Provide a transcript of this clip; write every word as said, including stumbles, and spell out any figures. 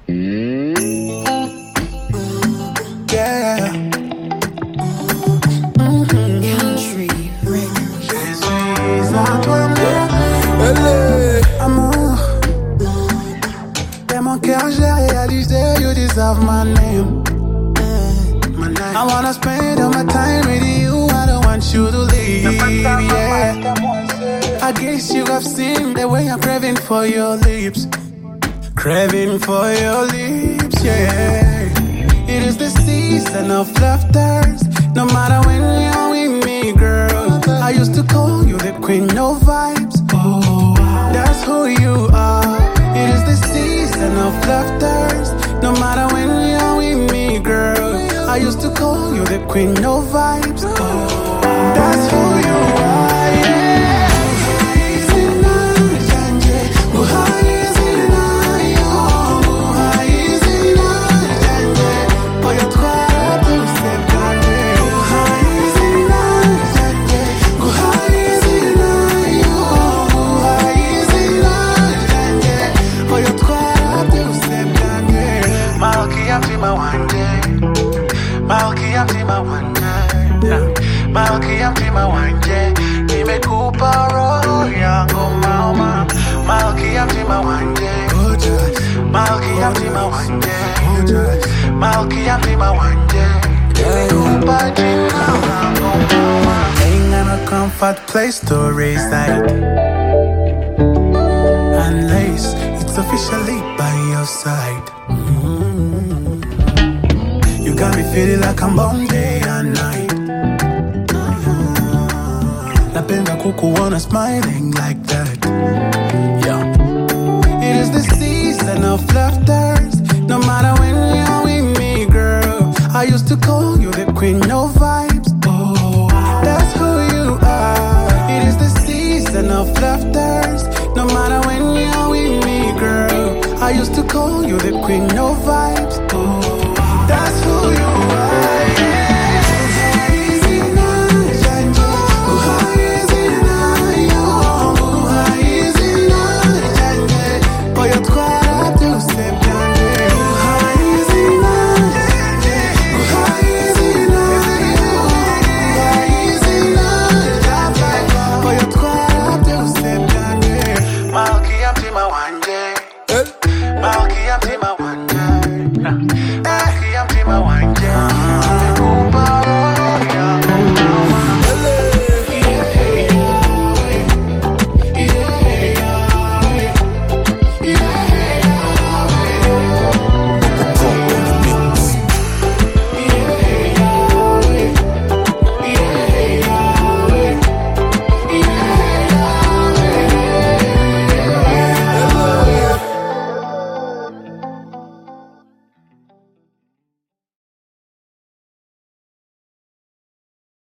Yeah. Country Amour, dès mon cœur j'ai réalisé you deserve my name. I wanna spend all my time with you, I don't want you to leave, yeah. I guess you have seen the way I'm craving for your lips. Craving for your lips, yeah. It is the season of laughters. No matter when you're with me, girl, I used to call you the queen of vibes. Oh, that's who you are. It is the season of laughters. No matter when you're with me, girl, I used to call you the queen of vibes. Oh, that's who you are, yeah. Malkia mtima wanje, Malkia mtima wanje, nimekupa roho yangu mama. Malkia mtima wanje, Malkia mtima wanje, Malkia mtima wanje, nimekupa jina langu mama. Ain't got no comfort place to reside unless it's officially by your side. You got me feeling like I'm on day and night. Napenda kukuona smiling like that. Yeah. It is the season of laughters. No matter when you're with me, girl, I used to call you the queen of vibes. Oh, that's who you are. It is the season of laughters. No matter when you're with me, girl, I used to call you the queen of vibes. Oh, that's who you are, yeah. Malkia mtima wanje, Malkia mtima wanje,